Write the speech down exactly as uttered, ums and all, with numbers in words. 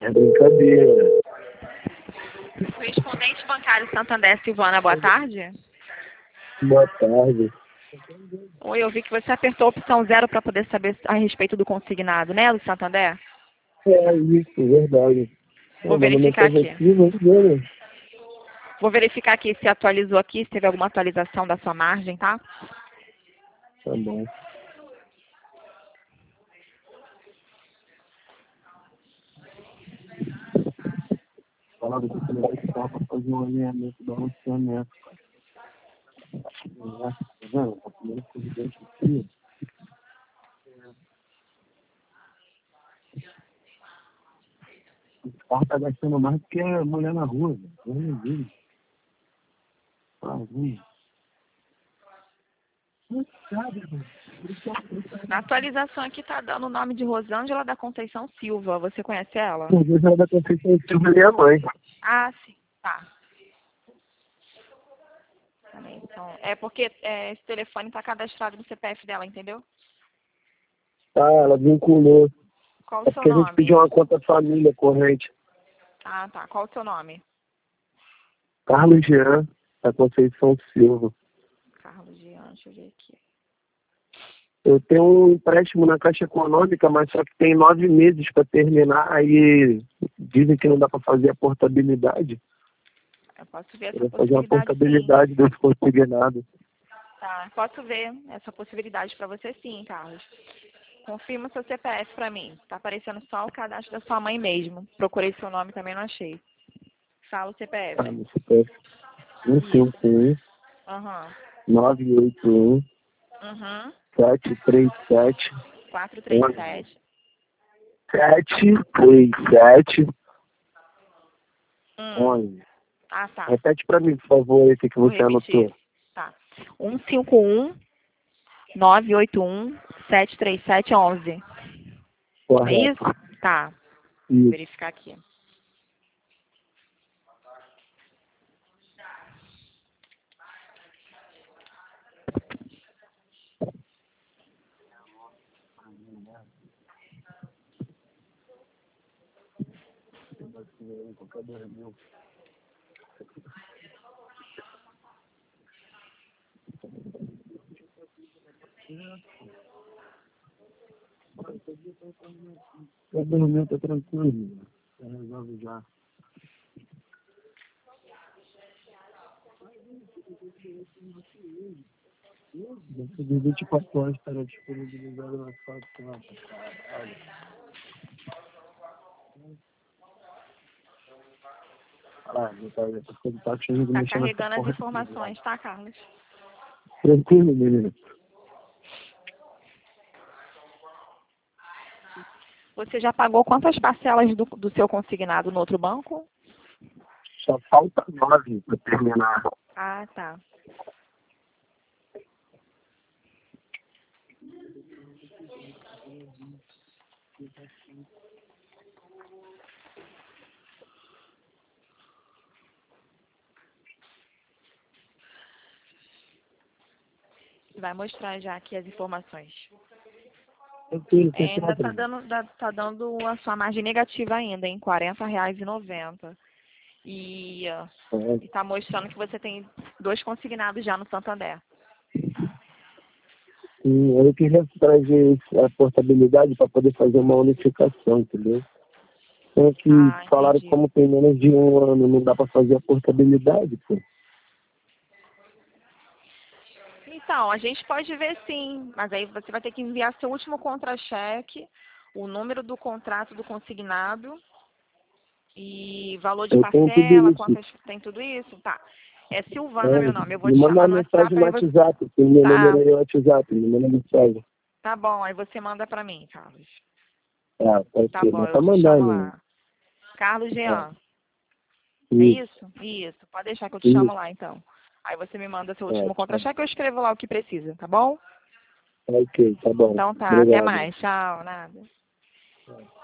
É brincadeira. Correspondente bancário Santander, Silvana, boa tarde. Boa tarde. Oi, eu vi que você apertou a opção zero para poder saber a respeito do consignado, né, do Santander? É isso, verdade. Vou Pô, meu nome é verificar aqui. positivo, né? Vou verificar aqui se atualizou aqui, se teve alguma atualização da sua margem, tá? Tá bom. Falando que você vai estar para fazer um alinhamento do anunciamento. Tá vendo? A primeira presidente aqui. O carro tá gastando mais do que a mulher na rua, velho. Eu não vi. Ah, viu? Não sabe, velho. Na atualização aqui tá dando o nome de Rosângela da Conceição Silva. Você conhece ela? Às vezes ela da Conceição Silva é minha mãe. Ah, sim. Tá. Peraí, então, é porque é, esse telefone está cadastrado no C P F dela, entendeu? Tá, ela vinculou. Qual É o seu porque a gente nome? pediu uma conta família corrente. Ah, tá. Qual o seu nome? Carlos Jean, da Conceição Silva. Carlos Jean, deixa eu ver aqui. Eu tenho um empréstimo na Caixa Econômica, mas só que tem nove meses para terminar, aí dizem que não dá para fazer a portabilidade. Eu posso ver Eu essa vou fazer uma possibilidade, sim. portabilidade desse consignado. Tá, posso ver essa possibilidade para você, sim, Carlos. Confirma seu C P F para mim. Tá aparecendo só o cadastro da sua mãe mesmo. Procurei seu nome também, não achei. Fala o C P F. Tá, meu C P F um cinco um, Aham. nove oito um, Uhum. sete três sete, quatro três onze. sete. sete três sete, Hum. onze. Ah, tá. Repete para mim, por favor, esse que Vou você repetir. anotou. Tá. um cinco um, nove oito um, sete três sete, onze. É Correto. isso? Tá. Vou Isso. verificar aqui. Eu dormi, tá tranquilo. Eu resolvo já. Dentro de vinte e quatro horas estará disponibilizado na sua conta, caralho. Ah, meu pai, essa coisa tá achando de Tá mexer nessa carregando as porra. informações, tá, Carlos? Tranquilo, menino. Você já pagou quantas parcelas do, do seu consignado no outro banco? Só falta nove para terminar. Ah, tá. Vai mostrar já aqui as informações. Tranquilo, É, sem ainda tá problema. dando, dá- tá dando a sua margem negativa ainda, em quarenta reais e noventa. E ah, É. está mostrando que você tem dois consignados já no Santander. E eu queria trazer a portabilidade para poder fazer uma unificação, entendeu? Só que Ah, falaram que entendi. como tem menos de um ano, não dá para fazer a portabilidade, pô. Então, a gente pode ver sim, mas aí você vai ter que enviar seu último contra-cheque, o número do contrato do consignado e valor de Eu tenho tudo parcela, isso. quantas tem tudo isso? Tá. É Silvana É, meu nome. Eu vou me te manda chamar uma no mensagem WhatsApp, no aí você. WhatsApp, que meu número Tá, aí é o WhatsApp, me manda mensagem. tá bom, aí você manda pra mim, Carlos. Ah, pode Tá ser, bom, mas eu tá te chamo mandando. lá. Carlos É, Jean. É isso, isso? Isso. Pode deixar que eu te chamo isso, lá, então. Aí você me manda seu é, último tá, contra-cheque e eu escrevo lá o que precisa, tá bom? ok, tá bom. Então tá, até Obrigado. mais. Tchau, nada. É.